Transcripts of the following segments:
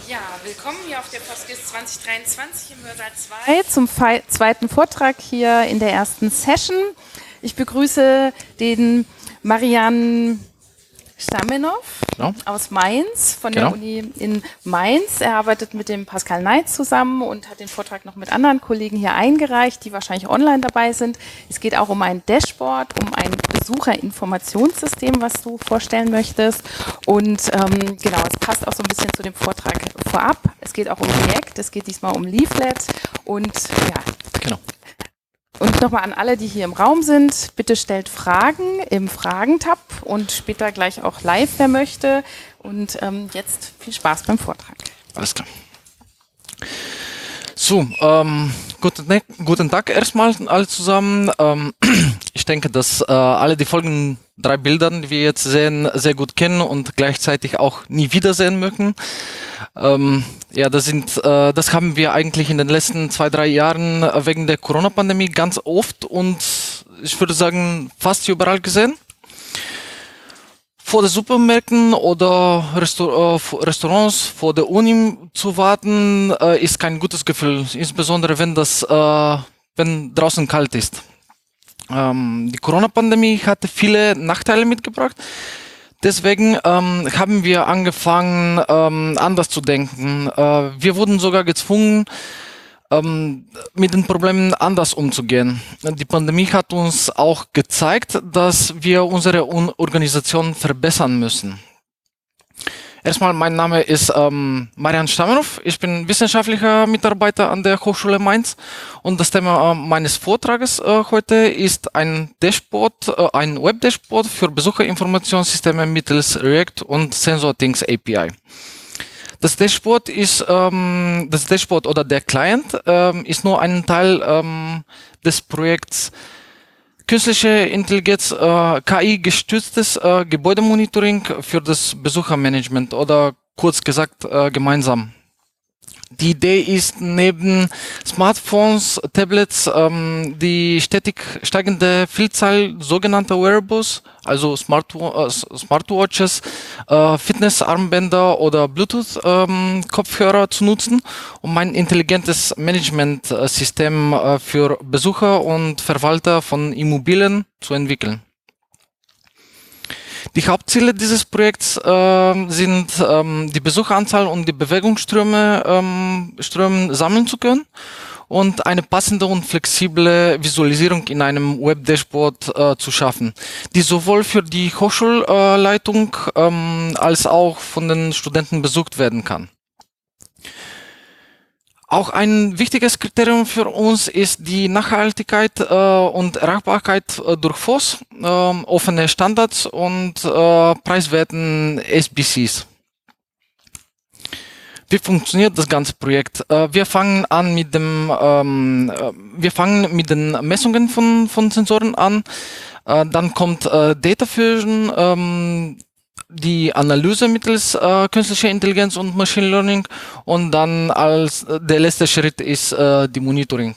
Ja, willkommen hier auf der Foskis 2023 im Hörsaal 2 zum zweiten Vortrag hier in der ersten Session. Ich begrüße den Marian Stamenow aus Mainz, von der Uni in Mainz. Er arbeitet mit dem Pascal Neitz zusammen und hat den Vortrag noch mit anderen Kollegen hier eingereicht, die wahrscheinlich online dabei sind. Es geht auch um ein Dashboard, um ein Besucherinformationssystem, was du vorstellen möchtest. Und genau, es passt auch so ein bisschen zu dem Vortrag vorab. Es geht auch um React, es geht diesmal um Leaflet und ja. Genau. Und nochmal an alle, die hier im Raum sind, bitte stellt Fragen im Fragentab und später gleich auch live, wer möchte. Und jetzt viel Spaß beim Vortrag. Alles klar. So, guten Tag erstmal alle zusammen. Ich denke, dass alle die folgenden 3 Bilder, die wir jetzt sehen, sehr gut kennen und gleichzeitig auch nie wiedersehen möchten. Ja, das haben wir eigentlich in den letzten 2-3 Jahren wegen der Corona-Pandemie ganz oft und ich würde sagen fast überall gesehen. Vor den Supermärkten oder Restaurants, vor der Uni zu warten, ist kein gutes Gefühl, insbesondere wenn draußen kalt ist. Die Corona-Pandemie hatte viele Nachteile mitgebracht. Deswegen haben wir angefangen, anders zu denken. Wir wurden sogar gezwungen, mit den Problemen anders umzugehen. Die Pandemie hat uns auch gezeigt, dass wir unsere Organisation verbessern müssen. Erstmal, mein Name ist Marian Stamenow. Ich bin wissenschaftlicher Mitarbeiter an der Hochschule Mainz und das Thema meines Vortrages heute ist ein Dashboard, ein Web-Dashboard für Besucherinformationssysteme mittels React und SensorThings API. Das Dashboard oder der Client ist nur ein Teil des Projekts Künstliche Intelligenz, KI-gestütztes Gebäudemonitoring für das Besuchermanagement oder kurz gesagt gemeinsam. Die Idee ist neben Smartphones, Tablets, die stetig steigende Vielzahl sogenannter Wearables, also Smartwatches, Fitnessarmbänder oder Bluetooth-Kopfhörer zu nutzen, um ein intelligentes Managementsystem für Besucher und Verwalter von Immobilien zu entwickeln. Die Hauptziele dieses Projekts sind, die Besucheranzahl und die Bewegungsströme sammeln zu können und eine passende und flexible Visualisierung in einem Web-Dashboard zu schaffen, die sowohl für die Hochschulleitung als auch von den Studenten besucht werden kann. Auch ein wichtiges Kriterium für uns ist die Nachhaltigkeit und Erreichbarkeit durch FOSS, offene Standards und preiswerten SBCs. Wie funktioniert das ganze Projekt? Wir fangen mit den Messungen von Sensoren an. Dann kommt Data Fusion, die Analyse mittels künstlicher Intelligenz und Machine Learning und dann als der letzte Schritt ist die Monitoring.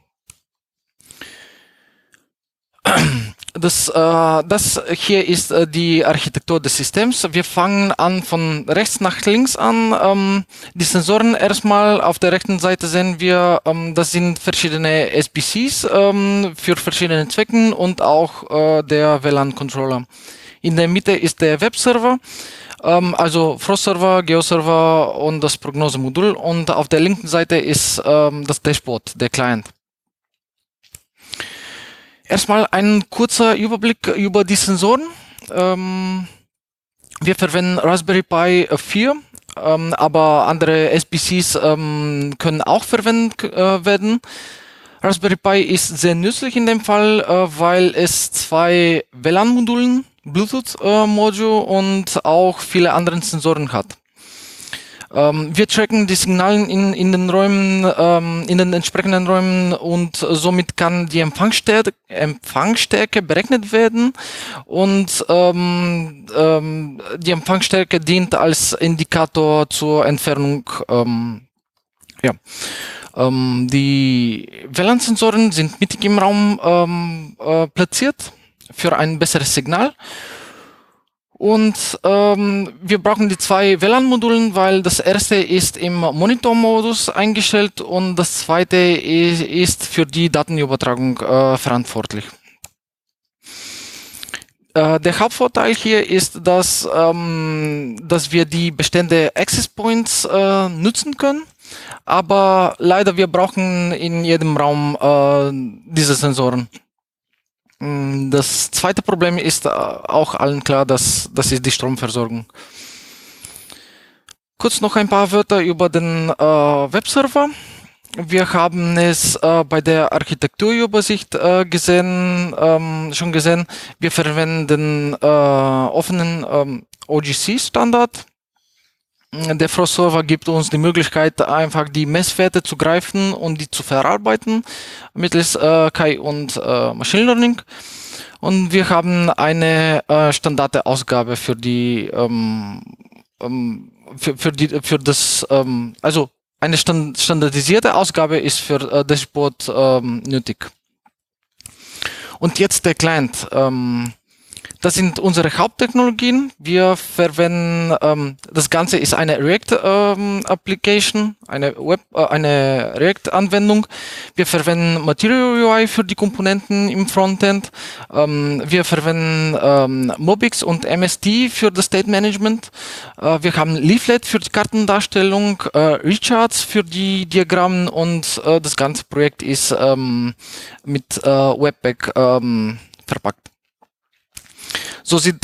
Das hier ist die Architektur des Systems. Wir fangen an von rechts nach links an. Die Sensoren erstmal auf der rechten Seite sehen wir, das sind verschiedene SBCs für verschiedene Zwecken und auch der WLAN-Controller. In der Mitte ist der Webserver, also Frost-Server, Geo-Server und das Prognosemodul. Und auf der linken Seite ist das Dashboard, der Client. Erstmal ein kurzer Überblick über die Sensoren. Wir verwenden Raspberry Pi 4, aber andere SBCs können auch verwendet werden. Raspberry Pi ist sehr nützlich in dem Fall, weil es 2 WLAN-Modulen, Bluetooth-Module und auch viele andere Sensoren hat. Wir tracken die Signale in den Räumen, in den entsprechenden Räumen und somit kann die Empfangsstärke berechnet werden und die Empfangsstärke dient als Indikator zur Entfernung. Die WLAN-Sensoren sind mittig im Raum platziert für ein besseres Signal. Und wir brauchen die zwei WLAN-Modulen, weil das erste ist im Monitor-Modus eingestellt und das zweite ist für die Datenübertragung verantwortlich. Der Hauptvorteil hier ist, dass wir die bestehenden Access Points nutzen können, aber leider wir brauchen in jedem Raum diese Sensoren. Das zweite Problem ist auch allen klar, das ist die Stromversorgung. Kurz noch ein paar Wörter über den Webserver. Wir haben es bei der Architekturübersicht schon gesehen. Wir verwenden den offenen OGC-Standard. Der Frost-Server gibt uns die Möglichkeit, einfach die Messwerte zu greifen und die zu verarbeiten mittels KI und Machine Learning. Und wir haben eine Standardausgabe für die also eine standardisierte Ausgabe ist für Dashboard nötig. Und jetzt der Client. Das sind unsere Haupttechnologien. Wir verwenden, das Ganze ist eine React-Application, eine React-Anwendung. Wir verwenden Material UI für die Komponenten im Frontend. Wir verwenden Mobix und MSD für das State Management. Wir haben Leaflet für die Kartendarstellung, Recharts für die Diagramme und das ganze Projekt ist mit Webpack verpackt. So sieht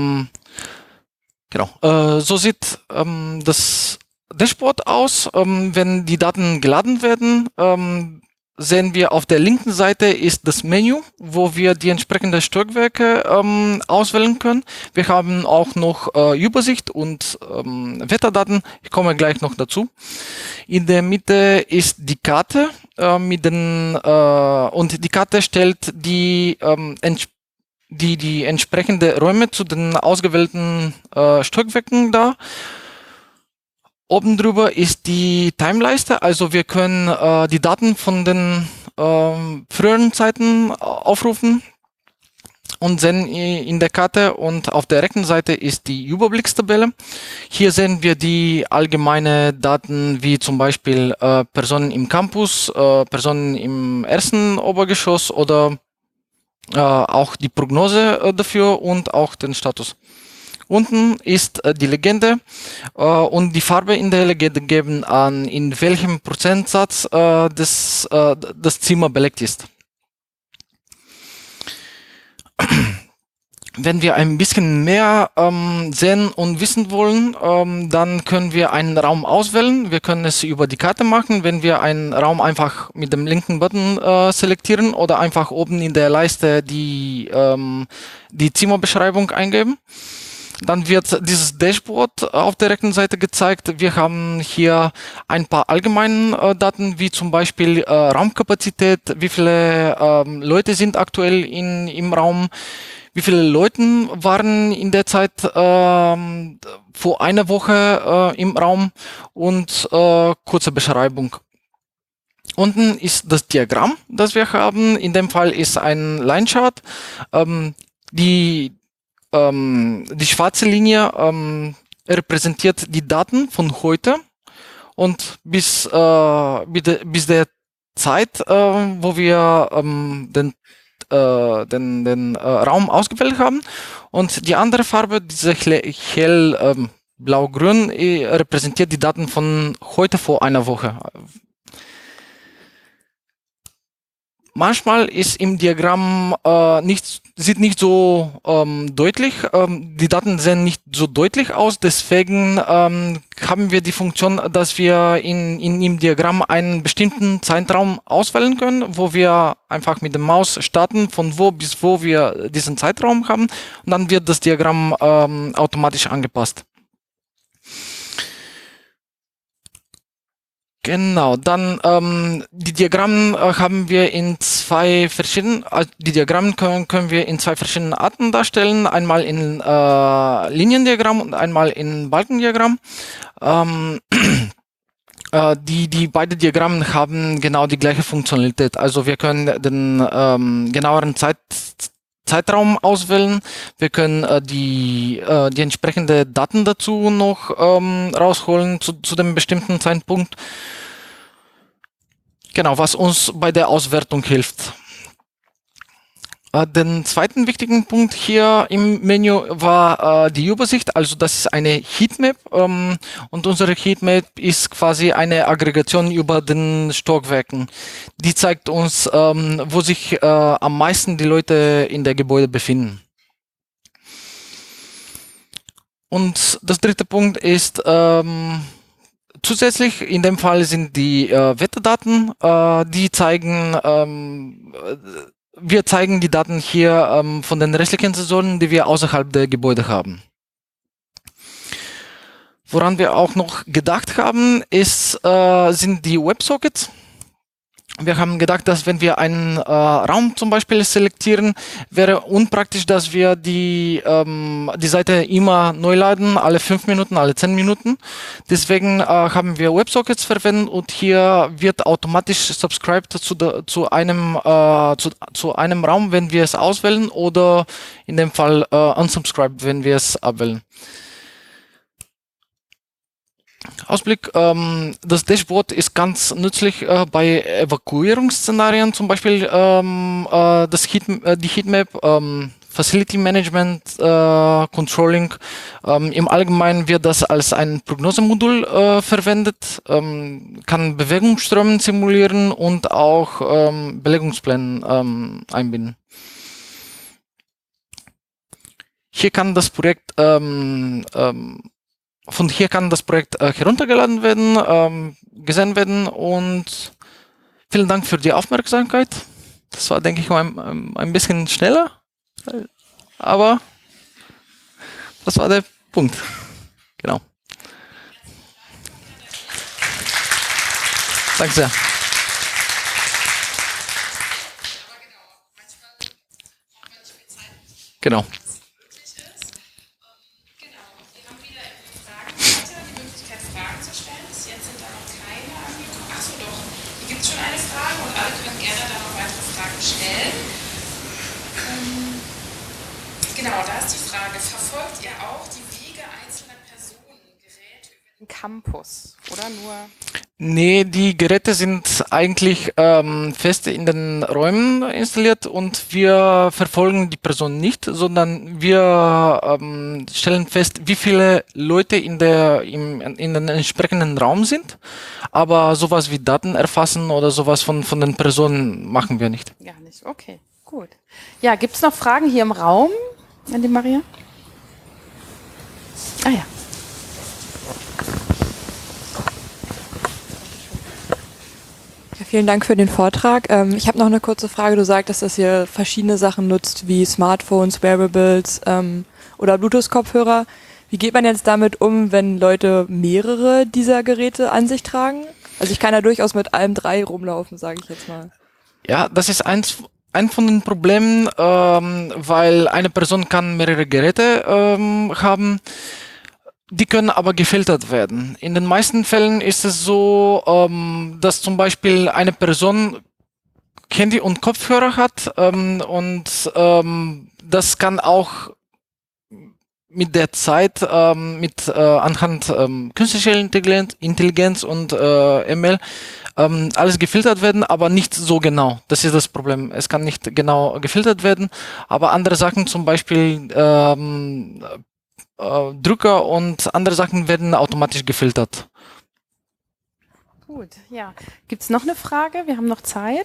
das Dashboard aus. Wenn die Daten geladen werden, sehen wir auf der linken Seite ist das Menü, wo wir die entsprechenden Stockwerke auswählen können. Wir haben auch noch Übersicht und Wetterdaten. Ich komme gleich noch dazu. In der Mitte ist die Karte und die Karte stellt die entsprechende Räume zu den ausgewählten Stockwerken dar. Oben drüber ist die Timeleiste, also wir können die Daten von den früheren Zeiten aufrufen und sehen in der Karte, und auf der rechten Seite ist die Überblickstabelle. Hier sehen wir die allgemeine Daten, wie zum Beispiel Personen im Campus, Personen im ersten Obergeschoss oder auch die Prognose dafür und auch den Status. Unten ist die Legende und die Farbe in der Legende geben an, in welchem Prozentsatz das Zimmer belegt ist. Wenn wir ein bisschen mehr sehen und wissen wollen, dann können wir einen Raum auswählen. Wir können es über die Karte machen, wenn wir einen Raum einfach mit dem linken Button selektieren oder einfach oben in der Leiste die Zimmerbeschreibung eingeben. Dann wird dieses Dashboard auf der rechten Seite gezeigt. Wir haben hier ein paar allgemeine Daten, wie zum Beispiel Raumkapazität, wie viele Leute sind aktuell im Raum, wie viele Leute waren in der Zeit vor einer Woche im Raum und kurze Beschreibung. Unten ist das Diagramm, das wir haben. In dem Fall ist ein Line-Chart. Die schwarze Linie repräsentiert die Daten von heute und bis der Zeit, wo wir den Raum ausgewählt haben, und die andere Farbe, diese hell blau-grün, repräsentiert die Daten von heute vor einer Woche. Manchmal ist im Diagramm sieht nicht so deutlich, die Daten sehen nicht so deutlich aus, deswegen haben wir die Funktion, dass wir im Diagramm einen bestimmten Zeitraum auswählen können, wo wir einfach mit der Maus starten, von wo bis wo wir diesen Zeitraum haben, und dann wird das Diagramm automatisch angepasst. Genau, dann die Diagramme haben wir in zwei verschiedenen, die Diagramme können wir in zwei verschiedenen Arten darstellen, einmal in Liniendiagramm und einmal in Balkendiagramm. Die beiden Diagramme haben genau die gleiche Funktionalität, also wir können den genaueren Zeitraum auswählen. Wir können die entsprechende Daten dazu noch rausholen zu dem bestimmten Zeitpunkt. Genau, was uns bei der Auswertung hilft. Den zweiten wichtigen Punkt hier im Menü war die Übersicht, also das ist eine Heatmap und unsere Heatmap ist quasi eine Aggregation über den Stockwerken. Die zeigt uns, wo sich am meisten die Leute in der Gebäude befinden. Und das dritte Punkt ist zusätzlich, in dem Fall sind die Wetterdaten, die zeigen wir zeigen die Daten hier von den restlichen Sensoren, die wir außerhalb der Gebäude haben. Woran wir auch noch gedacht haben, sind die WebSockets. Wir haben gedacht, dass wenn wir einen Raum zum Beispiel selektieren, wäre unpraktisch, dass wir die Seite immer neu laden, alle 5 Minuten, alle 10 Minuten. Deswegen haben wir WebSockets verwendet und hier wird automatisch subscribed zu einem Raum, wenn wir es auswählen, oder in dem Fall unsubscribed, wenn wir es abwählen. Ausblick, das Dashboard ist ganz nützlich bei Evakuierungsszenarien, zum Beispiel die Heatmap, Facility Management, Controlling. Im Allgemeinen wird das als ein Prognosemodul verwendet, kann Bewegungsströme simulieren und auch Belegungspläne einbinden. Hier kann das Projekt Von hier kann das Projekt heruntergeladen werden, gesehen werden, und vielen Dank für die Aufmerksamkeit. Das war, denke ich, ein bisschen schneller, aber das war der Punkt. Genau. Danke sehr. Genau. Genau, da ist die Frage, verfolgt ihr auch die Wege einzelner Personen, Geräte über den Campus oder nur? Nee, die Geräte sind eigentlich fest in den Räumen installiert und wir verfolgen die Person nicht, sondern wir stellen fest, wie viele Leute in den entsprechenden Raum sind. Aber sowas wie Daten erfassen oder sowas von den Personen machen wir nicht. Gar nicht, okay, gut. Ja, gibt es noch Fragen hier im Raum an die Maria? Ah ja. Ja, vielen Dank für den Vortrag. Ich habe noch eine kurze Frage. Du sagtest, dass ihr verschiedene Sachen nutzt, wie Smartphones, Wearables oder Bluetooth-Kopfhörer. Wie geht man jetzt damit um, wenn Leute mehrere dieser Geräte an sich tragen? Also ich kann ja durchaus mit allem 3 rumlaufen, sage ich jetzt mal. Ja, das ist ein von den Problemen, weil eine Person kann mehrere Geräte haben. Die können aber gefiltert werden. In den meisten Fällen ist es so, dass zum Beispiel eine Person Handy und Kopfhörer hat und das kann auch mit der Zeit anhand künstlicher Intelligenz und ML alles gefiltert werden, aber nicht so genau. Das ist das Problem. Es kann nicht genau gefiltert werden, aber andere Sachen, zum Beispiel Drücker und andere Sachen, werden automatisch gefiltert. Gut, ja. Gibt es noch eine Frage? Wir haben noch Zeit.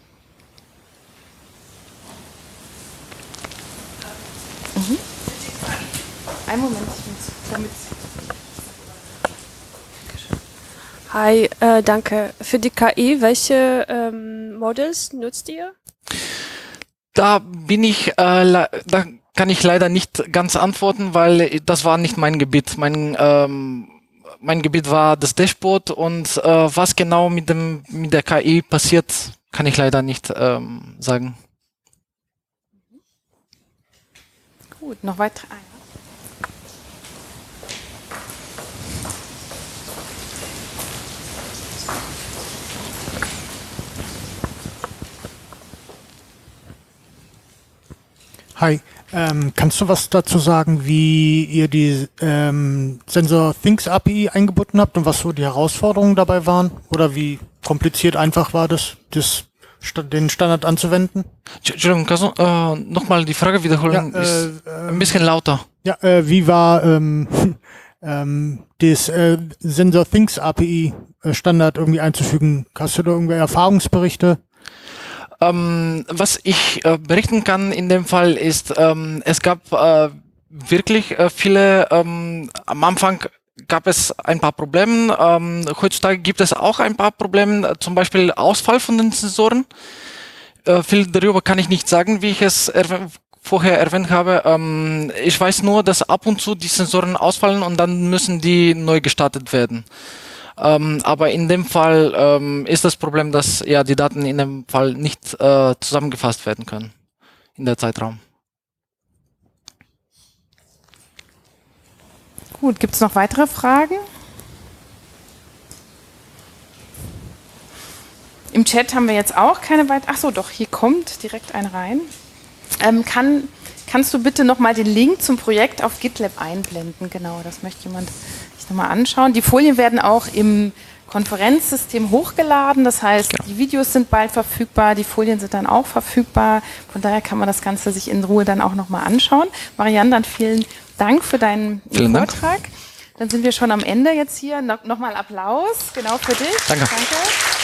Mhm. Einen Moment, ich muss Hi, danke. Für die KI, welche Models nutzt ihr? Da kann ich leider nicht ganz antworten, weil das war nicht mein Gebiet. Mein Gebiet war das Dashboard und was genau mit der KI passiert, kann ich leider nicht sagen. Gut, noch weitere. Hi, kannst du was dazu sagen, wie ihr die Sensor Things API eingebunden habt und was so die Herausforderungen dabei waren? Oder wie kompliziert einfach war das den Standard anzuwenden? Entschuldigung, kannst du nochmal die Frage wiederholen? Ist ein bisschen lauter. Ja, wie war das Sensor Things API Standard irgendwie einzufügen? Hast du da irgendwie Erfahrungsberichte? Was ich berichten kann in dem Fall ist, es gab wirklich viele, am Anfang gab es ein paar Probleme, heutzutage gibt es auch ein paar Probleme, zum Beispiel Ausfall von den Sensoren. Viel darüber kann ich nicht sagen, wie ich es vorher erwähnt habe. Ich weiß nur, dass ab und zu die Sensoren ausfallen und dann müssen die neu gestartet werden. Aber in dem Fall ist das Problem, dass ja die Daten in dem Fall nicht zusammengefasst werden können in der Zeitraum. Gut, gibt es noch weitere Fragen? Im Chat haben wir jetzt auch keine weiteren. Ach so, doch, hier kommt direkt ein rein. Kannst du bitte nochmal den Link zum Projekt auf GitLab einblenden? Genau, das möchte jemand sich nochmal anschauen. Die Folien werden auch im Konferenzsystem hochgeladen. Das heißt, die Videos sind bald verfügbar, die Folien sind dann auch verfügbar. Von daher kann man das Ganze sich in Ruhe dann auch nochmal anschauen. Marianne, dann vielen Dank für deinen Vortrag. Dann sind wir schon am Ende jetzt hier. Nochmal Applaus, genau für dich. Danke. Danke.